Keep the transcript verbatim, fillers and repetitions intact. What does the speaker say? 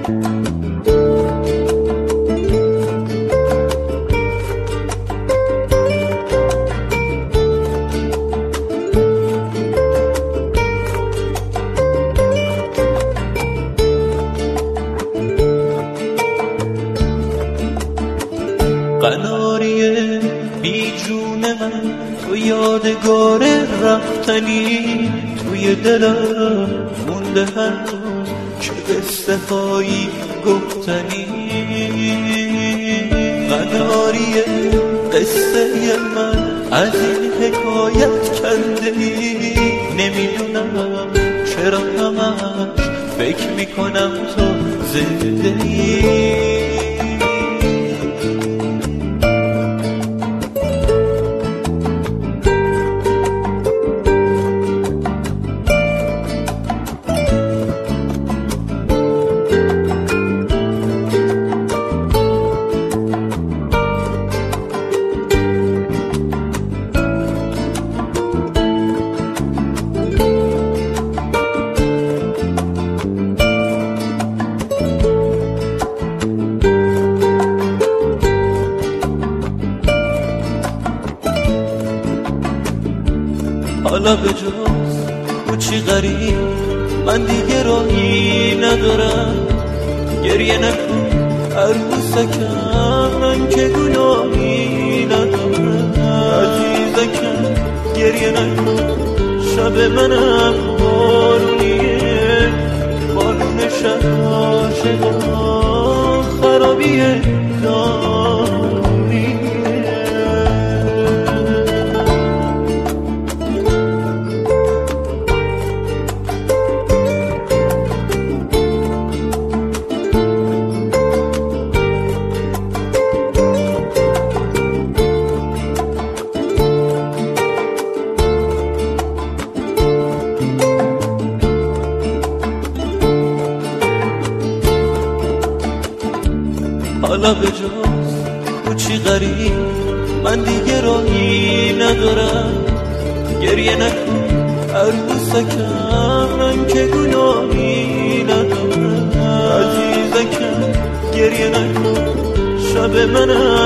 قناریه بی جون من، تو یادگار رفتنی، توی دلم مونده هر روز چه قصه هایی گفتنی. قناریه قصه من از این حکایت کنده ای، نمیدونم چرا همش فکر میکنم تو زنده ای. حالا به جز کوچی غریب من دیگه راهی ندارم، گریه نکن عروسکم، من که گناهی ندارم. عزیزکم گریه نکن، شب منم بارونیه، بارون شب عاشقا خرابیه دارونیه. حالا به جز کوچی غریب من دیگه راهی ندارم، گریه نکن عروسکم، من که گناهی ندارم. عزیزکم گریه نکن، شب منم